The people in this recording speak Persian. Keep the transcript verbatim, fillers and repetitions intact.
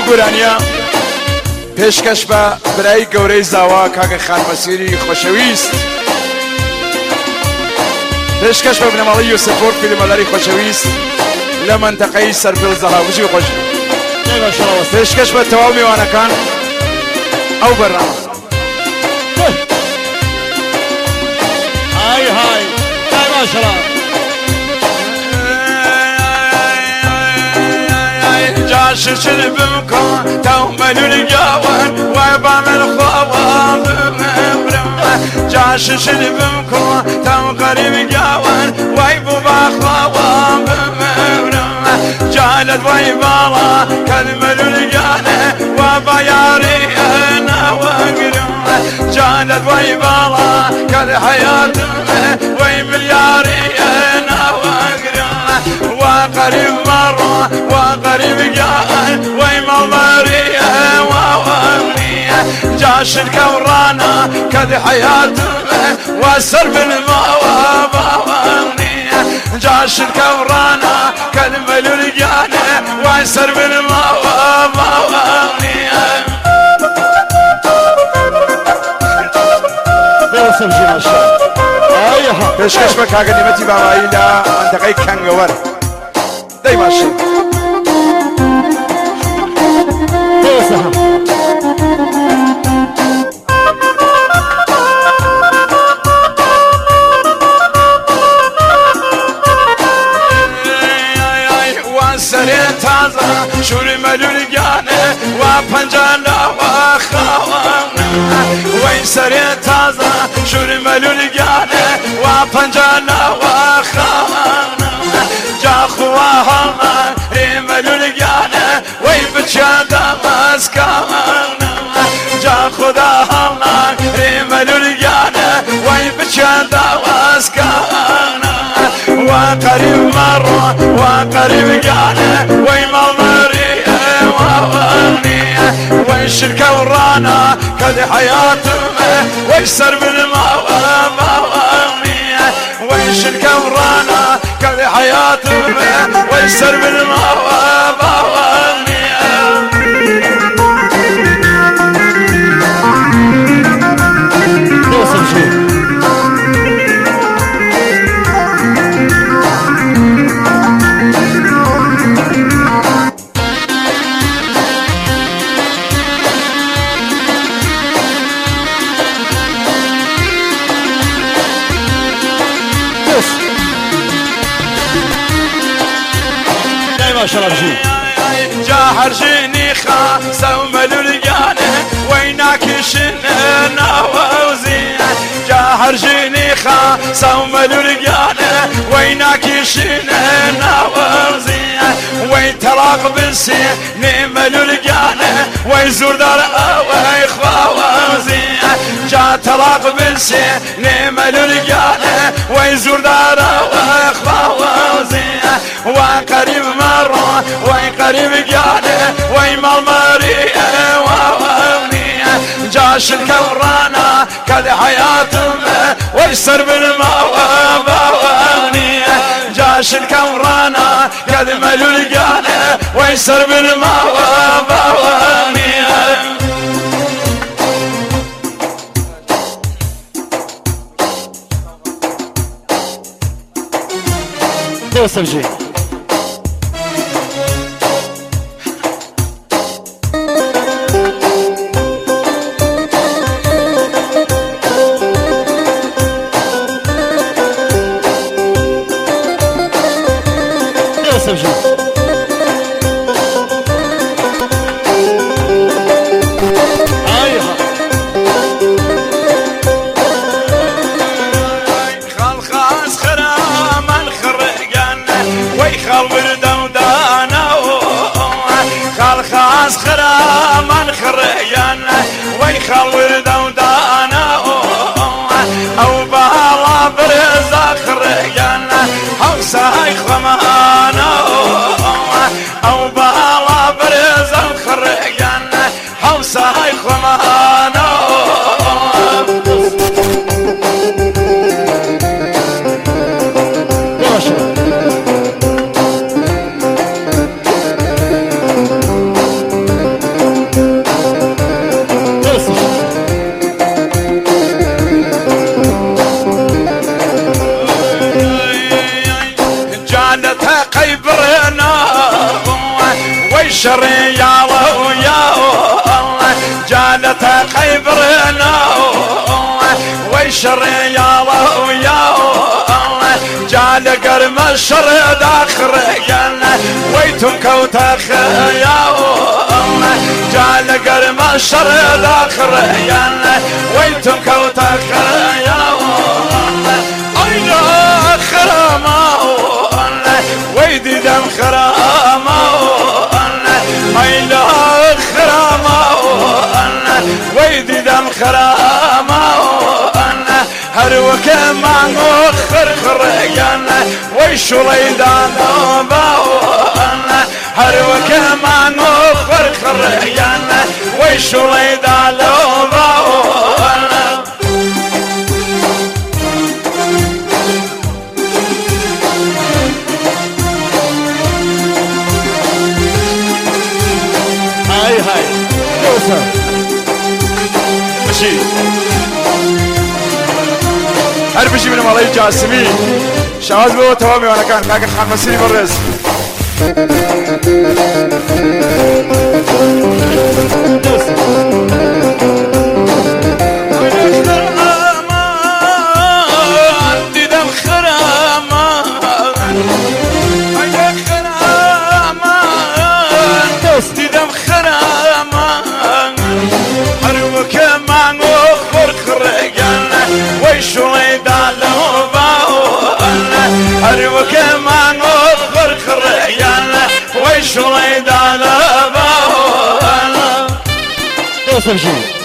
گورانیا پێشکەش بە برای گەورەی زاوا کاکە خانمەسیری خۆشەویست پێشکەش بە بنەماڵی یوسفۆر فیلمەلەری خۆشەویست لە منتەقەی سەربیڵ زەهاوجی خۆش پێشکەش بە تەواو میوانەکان ئەو بەرنامە هاي هاي هاي ما شاء الله جاش شربم كون تومل الجوان وبعمل خواب بمبرم جاش شربم كون توم قريب جوان ويبو بخواب بمبرم جالت ويبالا كلمة الجانة وبياري انا وقرم جالت ويبالا كالحياة ويبلياري انا وقرم وقريب مرة وقريب جاء ويمضريه ووغنيه جاش الكورانا كذي حياته وسرب الماء ووغنيه جاش الكورانا كذي ملولجانه وسرب الماء ووغنيه بيوصل شي ما شاء الله ايها پێشکەش بە کاگە نیمەتی باوایی لە منتەقەی کەنگەوەر دەی باشە سرين تازة شوري ملولجانة وبنجانا وخوانا وين سرين تازة شوري ملولجانة وبنجانا وخوانا جا خواها ري ملولجانة وين بتشادا مسكانا جا خداها ري ملولجانة وين بتشادا مسكانا وقريب مرة وقريب جانا ويمال مريه وغنيه ويشركة ورانا كذي حياته ويسر بالماء وغنيه ويشركة ورانا كذي حياته ويسر بالماء وغنيه بيوصل شي ما شاء الله بجي جاهر جيني خا سومل الجانة وينك شننا ووزين جاهر جيني خا سومل الجانة وينك شننا ووزين وين تلاق بالسين نمل الجانة ويزور دار ويخوا ووزين جا تلاق بالسين نمل الجانة ويزور دار ويخوا ووزين وقريب مرة وقريب جانا ويمال مريه وغنيه جاش الكورانا كذي حياتهم ويسر بالماء وغنيه جاش الكورانا كذي ملول جانا ويسر بالماء وغنيه بيوصل شي والشر يا ويا الله جالت خيبرنا والشر يا ويا الله جال قرم الشر داخر يانا ويتم كوتخ يا الله جال قرم الشر داخر يانا ويتم كوتخ يا الله أين خرما ويدي دم خرما أين خرما ويدي دم خرما هروك ما نخر خريانا ويشوليدان باوانا هروك ما نخر خريانا ويشوليدان باوانا هاي هاي توصل ماشي هر بشي من مالي جاسمي شواز بو توامي وانا كان لكن حمسيني برز عندي دم خرامان عندي خرامان عندي دم خرامان هروك ما نخر خريانا ويشوي دالو باوانا هروك ما نخر خريانا ويشوي دالو باوانا توصل جي